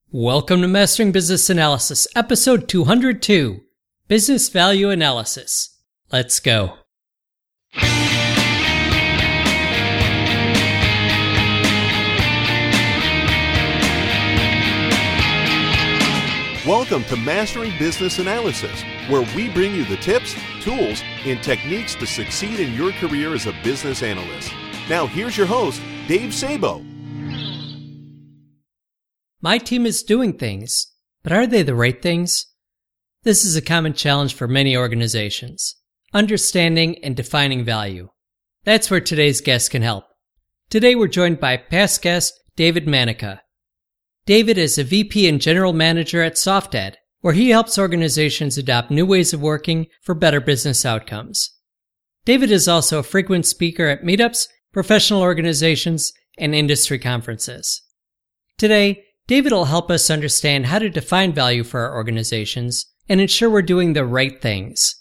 Welcome to Mastering Business Analysis, episode 202, Business Value Analysis. Let's go. Welcome to Mastering Business Analysis, where we bring you the tips, tools, and techniques to succeed in your career as a business analyst. Now here's your host, Dave Sabo. My team is doing things, but are they the right things? This is a common challenge for many organizations. Understanding and defining value. That's where today's guest can help. Today we're joined by past guest David Manica. David is a VP and General Manager at SoftAd, where he helps organizations adopt new ways of working for better business outcomes. David is also a frequent speaker at meetups, professional organizations, and industry conferences. Today, David will help us understand how to define value for our organizations and ensure we're doing the right things.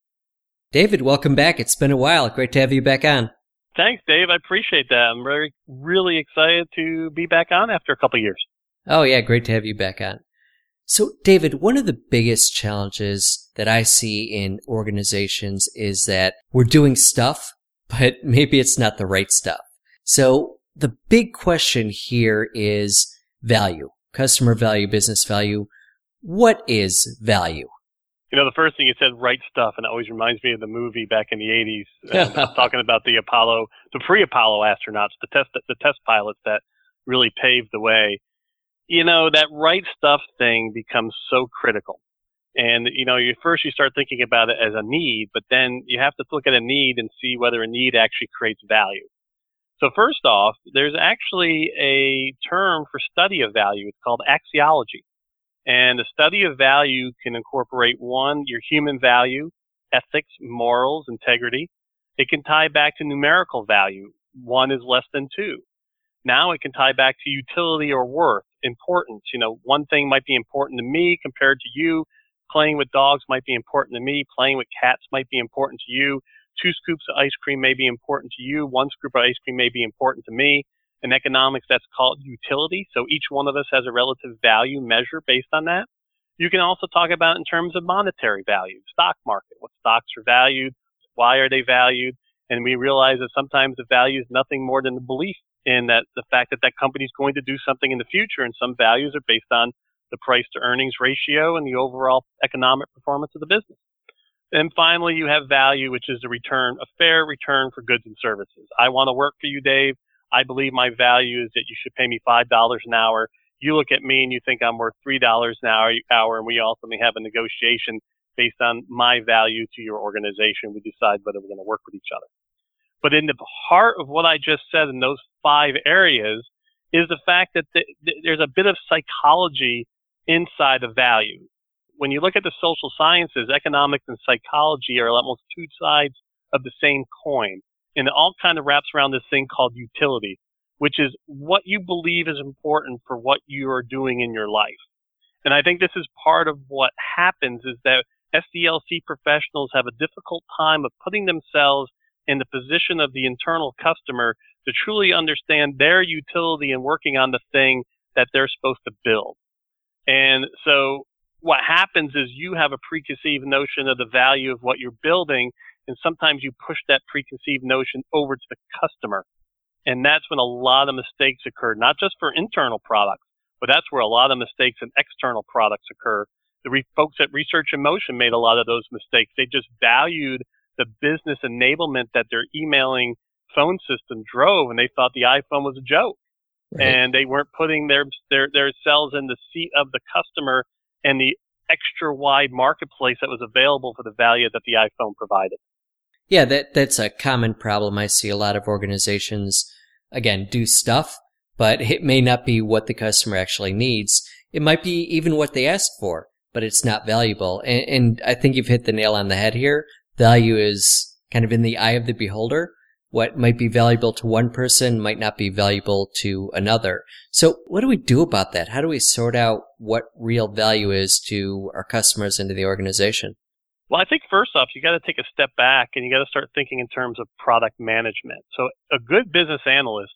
David, welcome back. It's been a while. Great to have you back on. Thanks, Dave. I appreciate that. I'm really excited to be back on after a couple of years. Oh, yeah. Great to have you back on. So, David, one of the biggest challenges that I see in organizations is that we're doing stuff, but maybe it's not the right stuff. So, the big question here is value, customer value, business value. What is value? You know, the first thing you said, right stuff, and it always reminds me of the movie back in the 80s, talking about the pre-Apollo astronauts, the test pilots that really paved the way. You know, that right stuff thing becomes so critical. And, you know, you start thinking about it as a need, but then you have to look at a need and see whether a need actually creates value. So first off, there's actually a term for study of value. It's called axiology. And the study of value can incorporate one, your human value, ethics, morals, integrity. It can tie back to numerical value. One is less than two. Now it can tie back to utility or worth, importance. You know, one thing might be important to me compared to you. Playing with dogs might be important to me. Playing with cats might be important to you. 2 scoops of ice cream may be important to you. 1 scoop of ice cream may be important to me. In economics, that's called utility. So each one of us has a relative value measure based on that. You can also talk about it in terms of monetary value, stock market, what stocks are valued, why are they valued, and we realize that sometimes the value is nothing more than the belief in that the fact that that company is going to do something in the future, and some values are based on the price to earnings ratio and the overall economic performance of the business. And finally, you have value, which is a fair return for goods and services. I want to work for you, Dave. I believe my value is that you should pay me $5 an hour. You look at me and you think I'm worth $3 an hour, and we ultimately have a negotiation based on my value to your organization. We decide whether we're going to work with each other. But in the heart of what I just said in those 5 areas is the fact that there's a bit of psychology inside of value. When you look at the social sciences, economics and psychology are almost 2 sides of the same coin. And it all kind of wraps around this thing called utility, which is what you believe is important for what you are doing in your life. And I think this is part of what happens is that SDLC professionals have a difficult time of putting themselves in the position of the internal customer to truly understand their utility and working on the thing that they're supposed to build. And so what happens is you have a preconceived notion of the value of what you're building, and sometimes you push that preconceived notion over to the customer. And that's when a lot of mistakes occur, not just for internal products, but that's where a lot of mistakes in external products occur. The folks at Research in Motion made a lot of those mistakes. They just valued the business enablement that their emailing phone system drove, and they thought the iPhone was a joke. Right. And they weren't putting their selves in the seat of the customer and the extra wide marketplace that was available for the value that the iPhone provided. Yeah, that's a common problem. I see a lot of organizations, again, do stuff, but it may not be what the customer actually needs. It might be even what they asked for, but it's not valuable. And I think you've hit the nail on the head here. Value is kind of in the eye of the beholder. What might be valuable to one person might not be valuable to another. So what do we do about that? How do we sort out what real value is to our customers and to the organization? Well, I think first off, you got to take a step back and you got to start thinking in terms of product management. So a good business analyst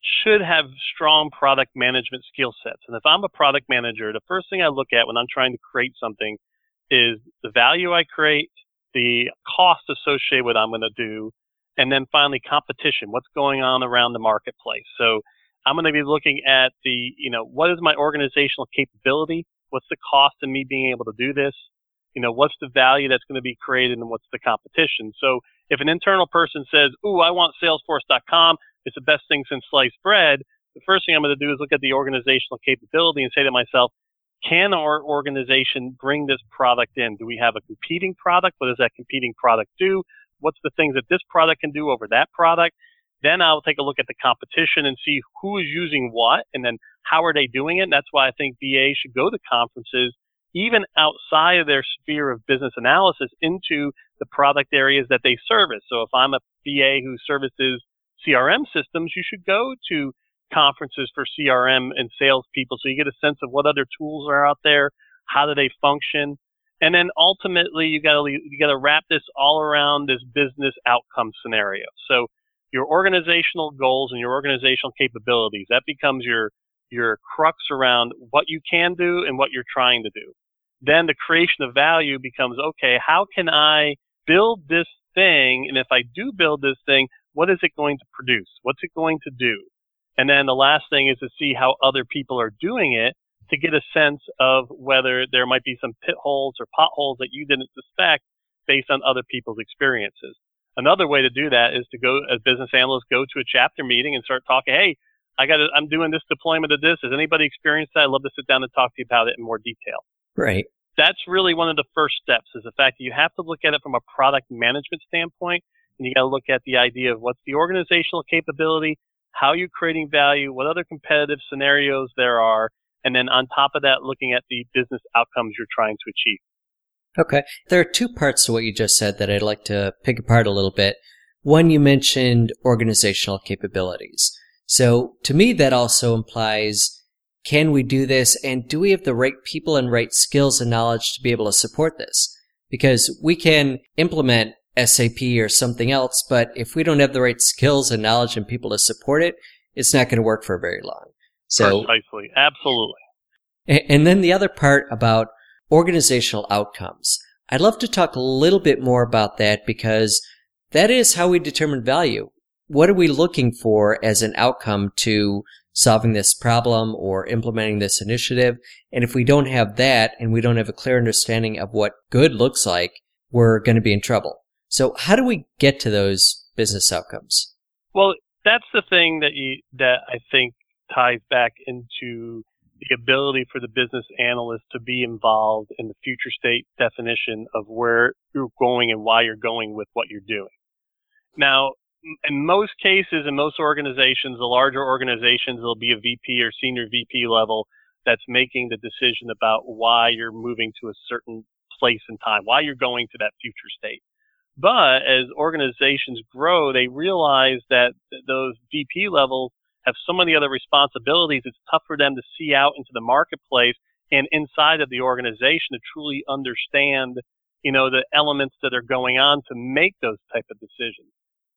should have strong product management skill sets. And if I'm a product manager, the first thing I look at when I'm trying to create something is the value I create, the cost associated with what I'm going to do, and then finally competition, what's going on around the marketplace. So I'm going to be looking at what is my organizational capability? What's the cost in me being able to do this? What's the value that's going to be created and what's the competition? So if an internal person says, ooh, I want Salesforce.com, it's the best thing since sliced bread, the first thing I'm going to do is look at the organizational capability and say to myself, can our organization bring this product in? Do we have a competing product? What does that competing product do? What's the things that this product can do over that product? Then I'll take a look at the competition and see who is using what, and then how are they doing it. And that's why I think VAs should go to conferences, even outside of their sphere of business analysis, into the product areas that they service. So if I'm a VA who services CRM systems, you should go to conferences for CRM and salespeople so you get a sense of what other tools are out there, how do they function, and then ultimately you got to wrap this all around this business outcome scenario. So your organizational goals and your organizational capabilities, that becomes your crux around what you can do and what you're trying to do. Then the creation of value becomes, okay, how can I build this thing? And if I do build this thing, what is it going to produce? What's it going to do? And then the last thing is to see how other people are doing it to get a sense of whether there might be some pit holes or potholes that you didn't suspect based on other people's experiences. Another way to do that is to go, as business analysts, go to a chapter meeting and start talking, hey, I'm doing this deployment of this. Has anybody experienced that? I'd love to sit down and talk to you about it in more detail. Right. That's really one of the first steps, is the fact that you have to look at it from a product management standpoint, and you got to look at the idea of what's the organizational capability, how you're creating value, what other competitive scenarios there are, and then on top of that, looking at the business outcomes you're trying to achieve. Okay. There are two parts to what you just said that I'd like to pick apart a little bit. One, you mentioned organizational capabilities. So to me, that also implies, can we do this? And do we have the right people and right skills and knowledge to be able to support this? Because we can implement SAP or something else, but if we don't have the right skills and knowledge and people to support it, it's not going to work for very long. So, precisely. Absolutely. And then the other part about organizational outcomes. I'd love to talk a little bit more about that, because that is how we determine value. What are we looking for as an outcome to solving this problem or implementing this initiative? And if we don't have that and we don't have a clear understanding of what good looks like, we're going to be in trouble. So how do we get to those business outcomes? Well, that's the thing that I think ties back into the ability for the business analyst to be involved in the future state definition of where you're going and why you're going with what you're doing. Now, in most cases, in most organizations, the larger organizations, there'll be a VP or senior VP level that's making the decision about why you're moving to a certain place in time, why you're going to that future state. But as organizations grow, they realize that those VP levels have so many other responsibilities, it's tough for them to see out into the marketplace and inside of the organization to truly understand, the elements that are going on to make those type of decisions.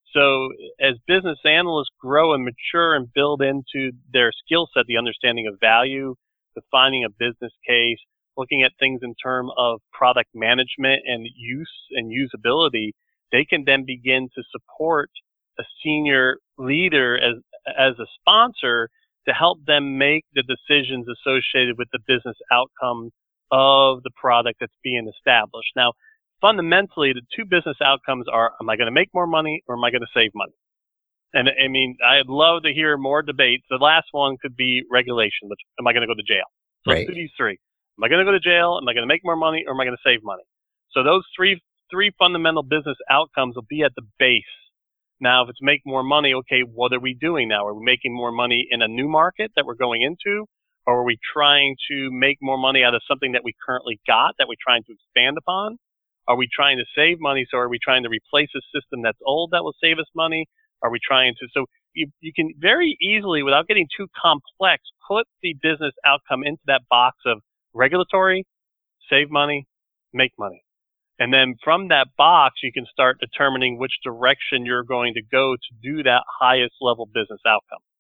So as business analysts grow and mature and build into their skill set, the understanding of value, defining a business case, looking at things in terms of product management and use and usability, they can then begin to support a senior leader as a sponsor to help them make the decisions associated with the business outcomes of the product that's being established. Now, fundamentally, the two business outcomes are, am I going to make more money or am I going to save money? And I mean, I'd love to hear more debates. The last one could be regulation, which, am I going to go to jail? So Right. let's do these three. Am I going to go to jail? Am I going to make more money or am I going to save money? So those three fundamental business outcomes will be at the base. Now, if it's make more money, okay, what are we doing now? Are we making more money in a new market that we're going into? Or are we trying to make more money out of something that we currently got that we're trying to expand upon? Are we trying to save money? So are we trying to replace a system that's old that will save us money? Are we trying to, so you can very easily, without getting too complex, put the business outcome into that box of regulatory, save money, make money. And then from that box, you can start determining which direction you're going to go to do that highest level business outcome.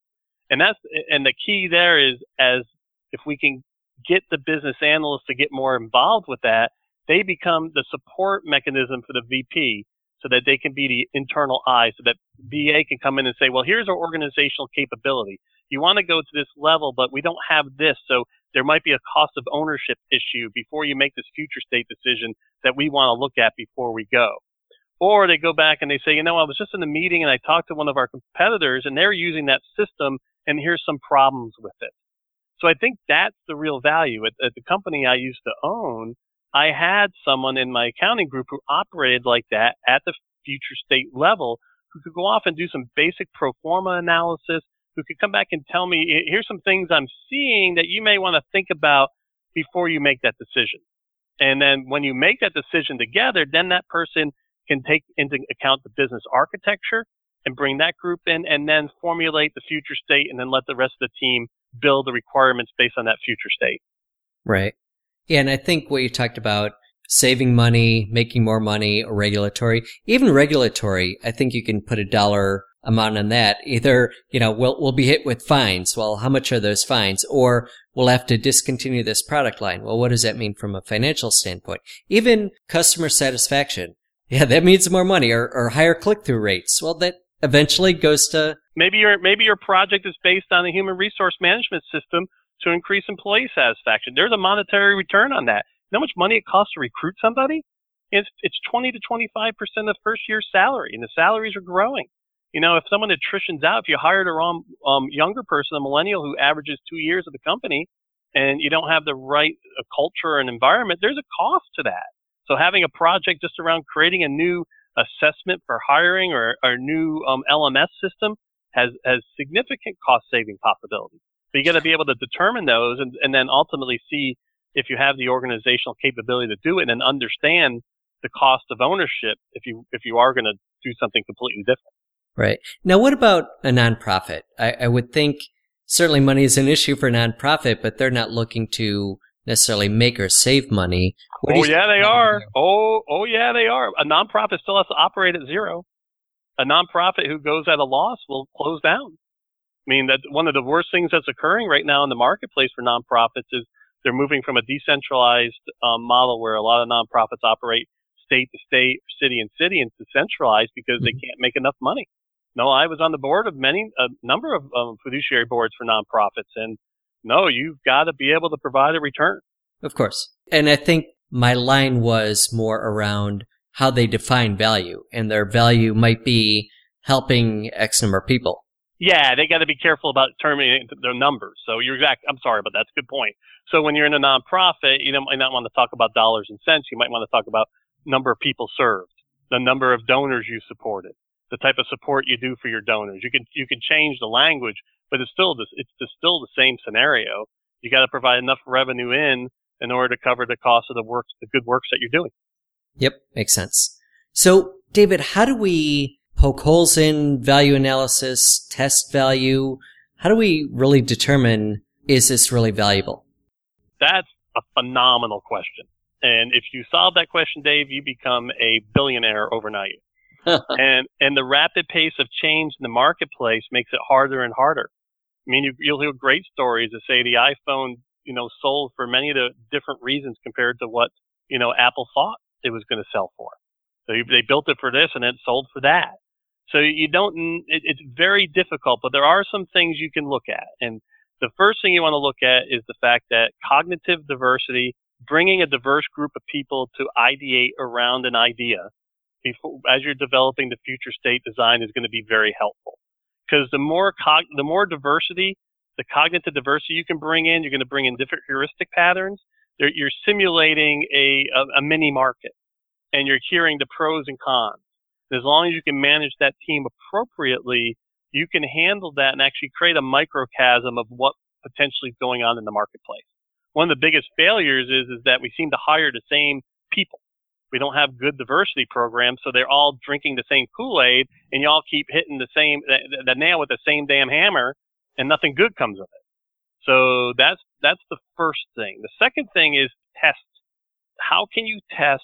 And the key there is, as if we can get the business analysts to get more involved with that, they become the support mechanism for the VP so that they can be the internal eye, so that BA can come in and say, well, here's our organizational capability. You want to go to this level, but we don't have this. So there might be a cost of ownership issue before you make this future state decision that we want to look at before we go. Or they go back and they say, I was just in a meeting and I talked to one of our competitors and they're using that system and here's some problems with it. So I think that's the real value. At the company I used to own, I had someone in my accounting group who operated like that at the future state level, who could go off and do some basic pro forma analysis, who could come back and tell me, here's some things I'm seeing that you may want to think about before you make that decision. And then when you make that decision together, then that person can take into account the business architecture and bring that group in, and then formulate the future state, and then let the rest of the team build the requirements based on that future state. Right. Yeah, and I think what you talked about, saving money, making more money, or regulatory, even regulatory, I think you can put a dollar amount on that. Either, we'll be hit with fines. Well, how much are those fines? Or we'll have to discontinue this product line. Well, what does that mean from a financial standpoint? Even customer satisfaction. Yeah, that means more money, or higher click-through rates. Well, that eventually goes to... Maybe your project is based on a human resource management system to increase employee satisfaction. There's a monetary return on that. You know how much money it costs to recruit somebody? It's 20 to 25% of first year's salary, and the salaries are growing. If someone attritions out, if you hired a wrong younger person, a millennial who averages 2 years at the company, and you don't have the right culture and environment, there's a cost to that. So having a project just around creating a new assessment for hiring or a new LMS system has significant cost-saving possibilities. So you got to be able to determine those and then ultimately see if you have the organizational capability to do it, and understand the cost of ownership if you are going to do something completely different. Right. Now, what about a nonprofit? I would think certainly money is an issue for a nonprofit, but they're not looking to necessarily make or save money. Yeah, they are. Oh, yeah, they are. A nonprofit still has to operate at zero. A nonprofit who goes at a loss will close down. I mean, that one of the worst things that's occurring right now in the marketplace for nonprofits is they're moving from a decentralized model where a lot of nonprofits operate state to state, city and city, and to centralized because they can't make enough money. No, I was on the board of a number of fiduciary boards for nonprofits, and no, you've got to be able to provide a return. Of course. And I think my line was more around how they define value, and their value might be helping X number of people. Yeah, they got to be careful about determining their numbers. So I'm sorry, but that's a good point. So when you're in a nonprofit, you might not want to talk about dollars and cents. You might want to talk about number of people served, the number of donors you supported, the type of support you do for your donors. You can change the language, but it's still the same scenario. You got to provide enough revenue in order to cover the cost of the good works that you're doing. Yep, makes sense. So, David, how do we poke holes in value analysis, test value? How do we really determine, is this really valuable? That's a phenomenal question. And if you solve that question, Dave, you become a billionaire overnight. and the rapid pace of change in the marketplace makes it harder and harder. I mean, you'll hear great stories that say the iPhone, sold for many of the different reasons compared to what, Apple thought it was going to sell for. So they built it for this and it sold for that. So it's very difficult, but there are some things you can look at. And the first thing you want to look at is the fact that cognitive diversity, bringing a diverse group of people to ideate around an idea as you're developing the future state design is going to be very helpful. Because the more diversity, the cognitive diversity you can bring in, you're going to bring in different heuristic patterns. You're simulating a mini market, and you're hearing the pros and cons. As long as you can manage that team appropriately, you can handle that and actually create a microcosm of what potentially is going on in the marketplace. One of the biggest failures is that we seem to hire the same people. We don't have good diversity programs, so they're all drinking the same Kool-Aid, and you all keep hitting the nail with the same damn hammer, and nothing good comes of it. So that's the first thing. The second thing is test. How can you test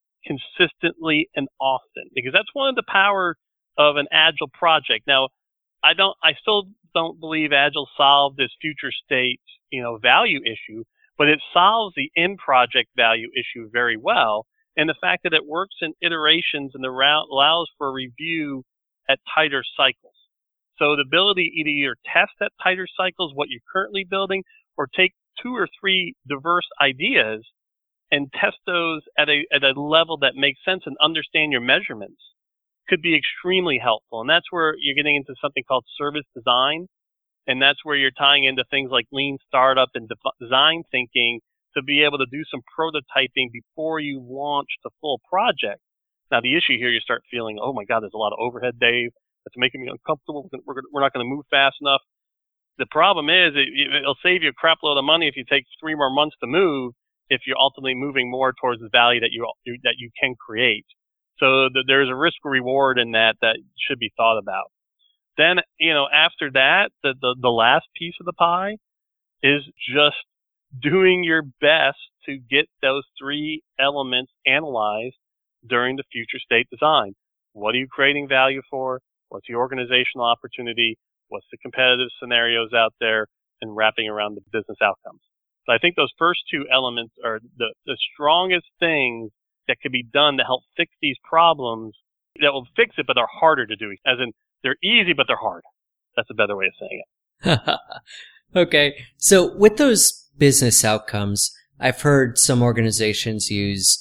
consistently and often? Because that's one of the power of an agile project. Now, I still don't believe Agile solved this future state, value issue, but it solves the in-project value issue very well. And the fact that it works in iterations and allows for review at tighter cycles. So the ability to either test at tighter cycles what you're currently building, or take 2 or 3 diverse ideas and test those at a level that makes sense and understand your measurements could be extremely helpful. And that's where you're getting into something called service design. And that's where you're tying into things like lean startup and design thinking to be able to do some prototyping before you launch the full project. Now, the issue here, you start feeling, oh my God, there's a lot of overhead, Dave. That's making me uncomfortable. We're not going to move fast enough. The problem is it'll save you a crap load of money if you take 3 more months to move, if you're ultimately moving more towards the value that you can create. So there's a risk reward in that should be thought about. Then, after that, the last piece of the pie is just doing your best to get those 3 elements analyzed during the future state design. What are you creating value for? What's the organizational opportunity? What's the competitive scenarios out there? And wrapping around the business outcomes. So I think those first 2 elements are the strongest things that could be done to help fix these problems that will fix it, but they're harder to do. As in, they're easy, but they're hard. That's a better way of saying it. Okay. So with those business outcomes, I've heard some organizations use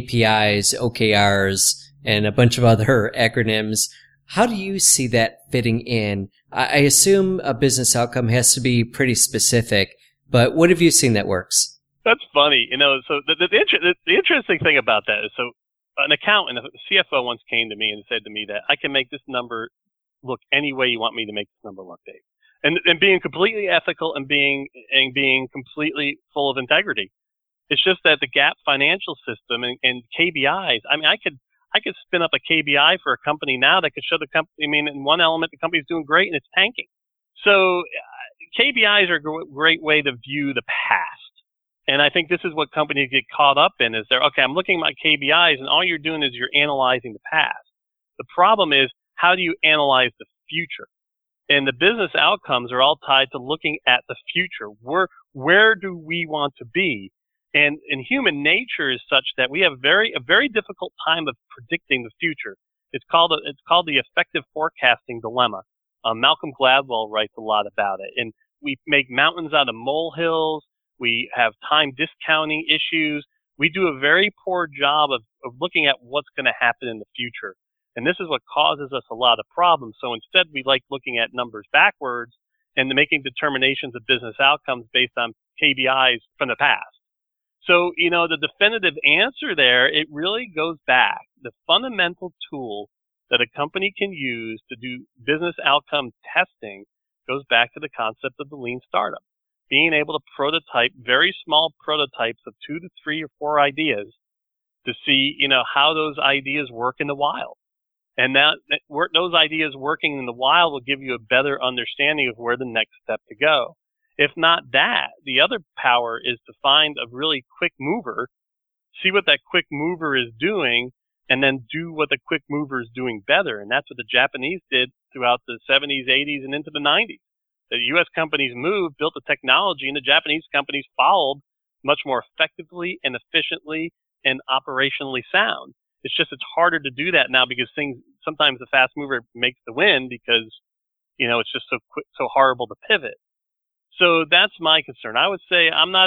KPIs, OKRs, and a bunch of other acronyms. How do you see that fitting in? I assume a business outcome has to be pretty specific, but what have you seen that works? That's funny. So the interesting thing about that is, so an accountant, a CFO once came to me and said to me that I can make this number look any way you want me to make this number look, Dave. And being completely ethical and being completely full of integrity. It's just that the GAAP financial system and KBIs, I could spin up a KBI for a company now that could show the company, in one element, the company's doing great and it's tanking. So KBIs are a great way to view the past. And I think this is what companies get caught up in is I'm looking at my KBIs and all you're doing is you're analyzing the past. The problem is, how do you analyze the future? And the business outcomes are all tied to looking at the future. Where do we want to be? And human nature is such that we have a very difficult time of predicting the future. It's called the effective forecasting dilemma. Malcolm Gladwell writes a lot about it. And we make mountains out of molehills. We have time discounting issues. We do a very poor job of looking at what's going to happen in the future. And this is what causes us a lot of problems. So instead, we like looking at numbers backwards and making determinations of business outcomes based on KBIs from the past. So, the definitive answer there, it really goes back. The fundamental tool that a company can use to do business outcome testing goes back to the concept of the lean startup. Being able to prototype very small prototypes of 2 to 3 or 4 ideas to see, how those ideas work in the wild. And those ideas working in the wild will give you a better understanding of where the next step to go. If not that, the other power is to find a really quick mover, see what that quick mover is doing, and then do what the quick mover is doing better. And that's what the Japanese did throughout the 70s, 80s, and into the 90s. The U.S. companies moved, built the technology, and the Japanese companies followed much more effectively and efficiently and operationally sound. It's harder to do that now because sometimes the fast mover makes the win because, it's just so quick, so horrible to pivot. So that's my concern. I would say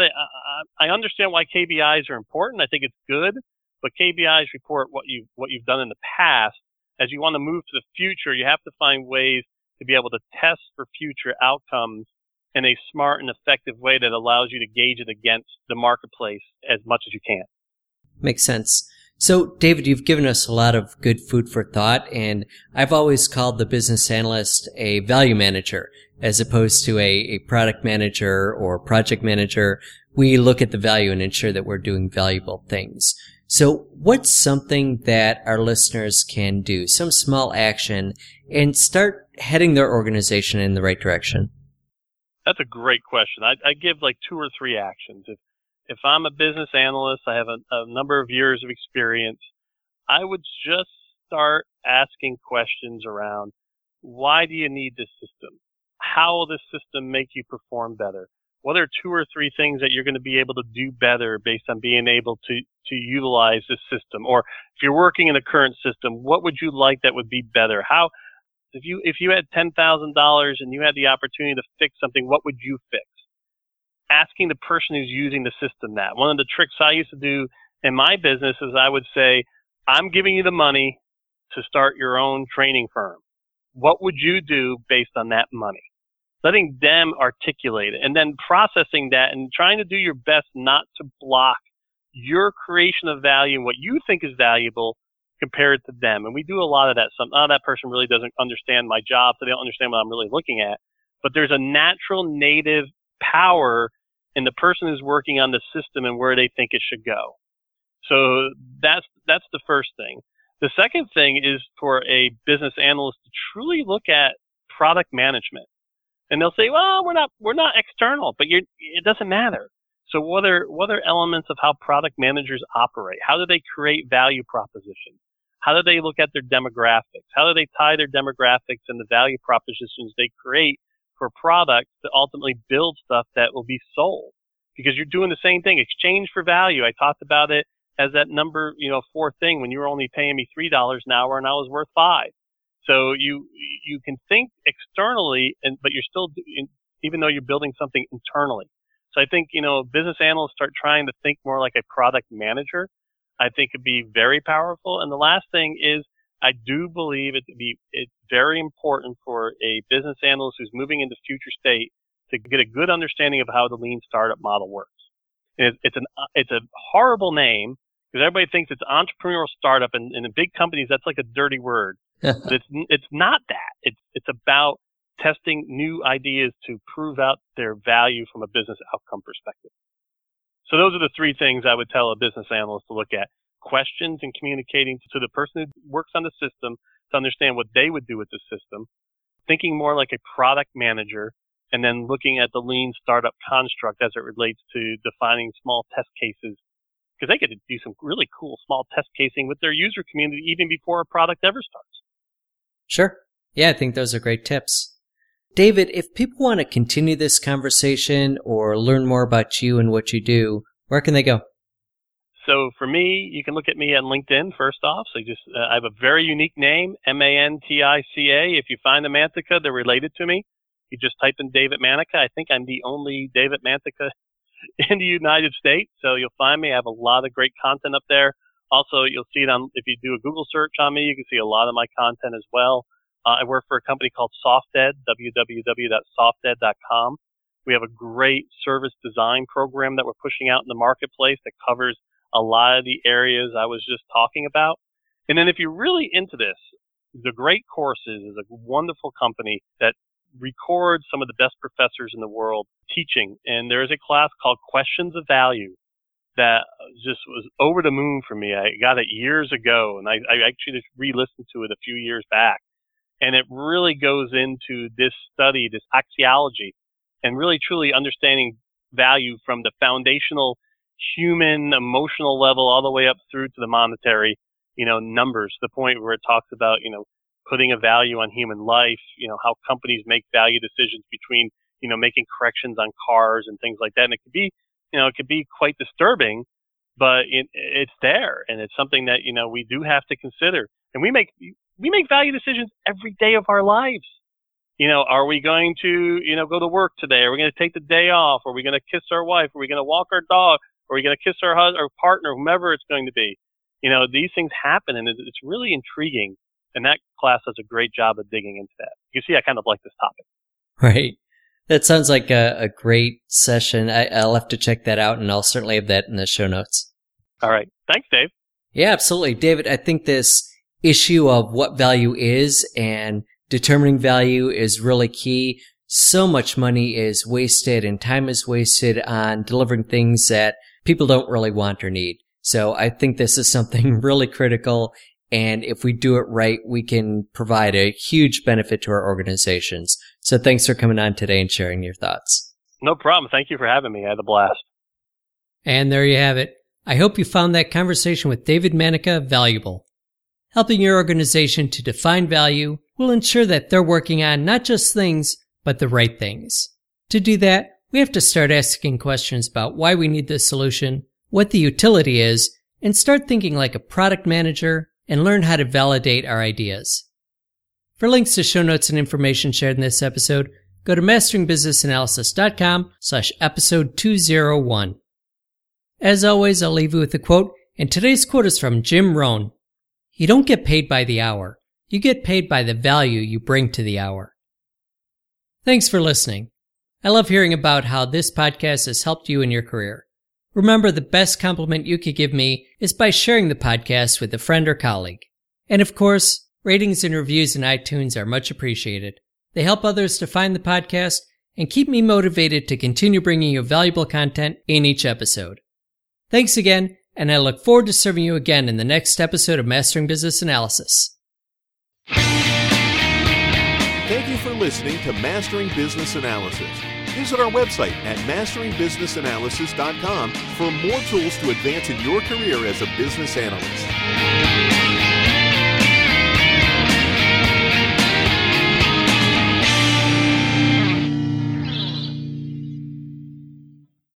I understand why KBIs are important. I think it's good, but KBIs report what you've done in the past. As you want to move to the future, you have to find ways to be able to test for future outcomes in a smart and effective way that allows you to gauge it against the marketplace as much as you can. Makes sense. So, David, you've given us a lot of good food for thought, and I've always called the business analyst a value manager as opposed to a product manager or project manager. We look at the value and ensure that we're doing valuable things. So what's something that our listeners can do, some small action, and start heading their organization in the right direction? That's a great question. I give like 2 or 3 actions. If I'm a business analyst, I have a number of years of experience, I would just start asking questions around why do you need this system? How will this system make you perform better? What are 2 or 3 things that you're going to be able to do better based on being able to utilize this system? Or if you're working in a current system, what would you like that would be better? How, if you had $10,000 and you had the opportunity to fix something, what would you fix? Asking the person who's using the system that. One of the tricks I used to do in my business is I would say, I'm giving you the money to start your own training firm. What would you do based on that money? Letting them articulate it and then processing that and trying to do your best not to block your creation of value and what you think is valuable compared to them. And we do a lot of that. That person really doesn't understand my job, so they don't understand what I'm really looking at. But there's a natural native power in the person who's working on the system and where they think it should go. So that's the first thing. The second thing is for a business analyst to truly look at product management. And they'll say, well, we're not external, but it doesn't matter. So what are elements of how product managers operate? How do they create value propositions? How do they look at their demographics? How do they tie their demographics and the value propositions they create for products to ultimately build stuff that will be sold? Because you're doing the same thing, exchange for value. I talked about it as that number, 4 thing when you were only paying me $3 an hour and I was worth $5. So you can think externally, but you're still, even though you're building something internally. So I think, business analysts start trying to think more like a product manager. I think it'd be very powerful. And the last thing is, I do believe it's very important for a business analyst who's moving into future state to get a good understanding of how the lean startup model works. And it's a horrible name because everybody thinks it's entrepreneurial startup, and in big companies that's like a dirty word. But it's not that. It's about testing new ideas to prove out their value from a business outcome perspective. So those are the 3 things I would tell a business analyst to look at. Questions and communicating to the person who works on the system to understand what they would do with the system. Thinking more like a product manager, and then looking at the lean startup construct as it relates to defining small test cases. Because they get to do some really cool small test casing with their user community even before a product ever starts. Sure. Yeah, I think those are great tips. David, if people want to continue this conversation or learn more about you and what you do, where can they go? So for me, you can look at me on LinkedIn first off. So I have a very unique name, Mantica. If you find a Mantica, they're related to me. You just type in David Mantica. I think I'm the only David Mantica in the United States. So you'll find me. I have a lot of great content up there. Also, you'll see it if you do a Google search on me, you can see a lot of my content as well. I work for a company called SoftEd, www.softed.com. We have a great service design program that we're pushing out in the marketplace that covers a lot of the areas I was just talking about. And then if you're really into this, The Great Courses is a wonderful company that records some of the best professors in the world teaching. And there is a class called Questions of Value that just was over the moon for me. I got it years ago, and I actually just re-listened to it a few years back. And it really goes into this study, this axiology, and really truly understanding value from the foundational human emotional level all the way up through to the monetary, numbers, to the point where it talks about, putting a value on human life, how companies make value decisions between, making corrections on cars and things like that. And it could be quite disturbing, but it's there, and it's something that, we do have to consider. And we make value decisions every day of our lives. Are we going to, go to work today? Are we going to take the day off? Are we going to kiss our wife? Are we going to walk our dog? Are we going to kiss our husband, our partner, whomever it's going to be? These things happen, and it's really intriguing. And that class does a great job of digging into that. You see, I kind of like this topic. Right. That sounds like a great session. I'll have to check that out, and I'll certainly have that in the show notes. All right. Thanks, Dave. Yeah, absolutely. David, I think this issue of what value is and determining value is really key. So much money is wasted and time is wasted on delivering things that people don't really want or need. So I think this is something really critical. And if we do it right, we can provide a huge benefit to our organizations. So thanks for coming on today and sharing your thoughts. No problem. Thank you for having me. I had a blast. And there you have it. I hope you found that conversation with David Mantica valuable. Helping your organization to define value, we'll ensure that they're working on not just things, but the right things. To do that, we have to start asking questions about why we need this solution, what the utility is, and start thinking like a product manager and learn how to validate our ideas. For links to show notes and information shared in this episode, go to masteringbusinessanalysis.com/episode 201. As always, I'll leave you with a quote, and today's quote is from Jim Rohn. You don't get paid by the hour. You get paid by the value you bring to the hour. Thanks for listening. I love hearing about how this podcast has helped you in your career. Remember, the best compliment you could give me is by sharing the podcast with a friend or colleague. And of course, ratings and reviews in iTunes are much appreciated. They help others to find the podcast and keep me motivated to continue bringing you valuable content in each episode. Thanks again, and I look forward to serving you again in the next episode of Mastering Business Analysis. Thank you for listening to Mastering Business Analysis. Visit our website at masteringbusinessanalysis.com for more tools to advance in your career as a business analyst.